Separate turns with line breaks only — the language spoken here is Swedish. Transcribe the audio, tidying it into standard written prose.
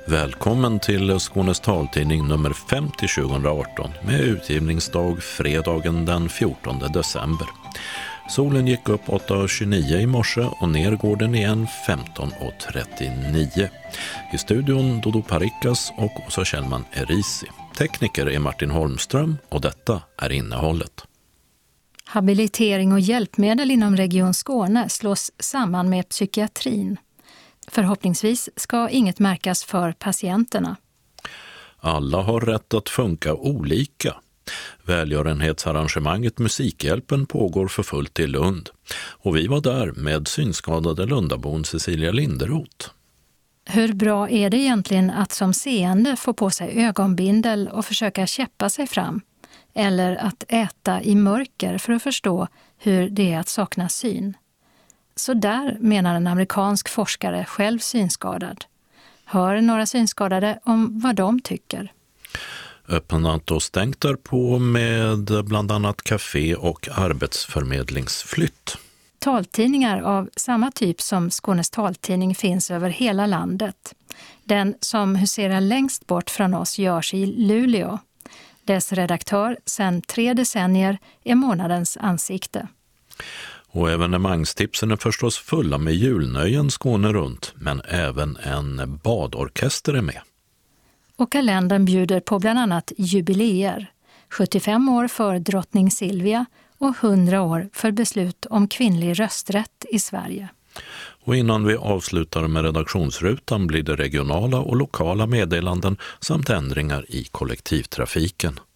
Välkommen till Skånes taltidning nummer 50 2018 med utgivningsdag fredagen den 14 december. Solen gick upp 8.29 i morse och ner går den igen 15.39. I studion Dodo Parikas och Åsa Kjellman Erisi. Tekniker är Martin Holmström och detta är innehållet.
Habilitering och hjälpmedel inom Region Skåne slås samman med psykiatrin. Förhoppningsvis ska inget märkas för patienterna.
Alla har rätt att funka olika. Välgörenhetsarrangemanget Musikhjälpen pågår för fullt i Lund. Och vi var där med synskadade Lundabon Cecilia Linderoth.
Hur bra är det egentligen att som seende få på sig ögonbindel och försöka käppa sig fram? Eller att äta i mörker för att förstå hur det är att sakna syn? Så där menar en amerikansk forskare, själv synskadad. Hör några synskadade om vad de tycker.
Öppnat och stängt därpå med bland annat café och arbetsförmedlingsflytt.
Taltidningar av samma typ som Skånes taltidning finns över hela landet. Den som huserar längst bort från oss görs i Luleå. Dess redaktör sedan 3 decennier är månadens ansikte.
Och evenemangstipsen är förstås fulla med julnöjen Skåne runt, men även en badorkester är med.
Och kalendern bjuder på bland annat jubileer. 75 år för drottning Silvia och 100 år för beslut om kvinnlig rösträtt i Sverige.
Och innan vi avslutar med redaktionsrutan blir det regionala och lokala meddelanden samt ändringar i kollektivtrafiken.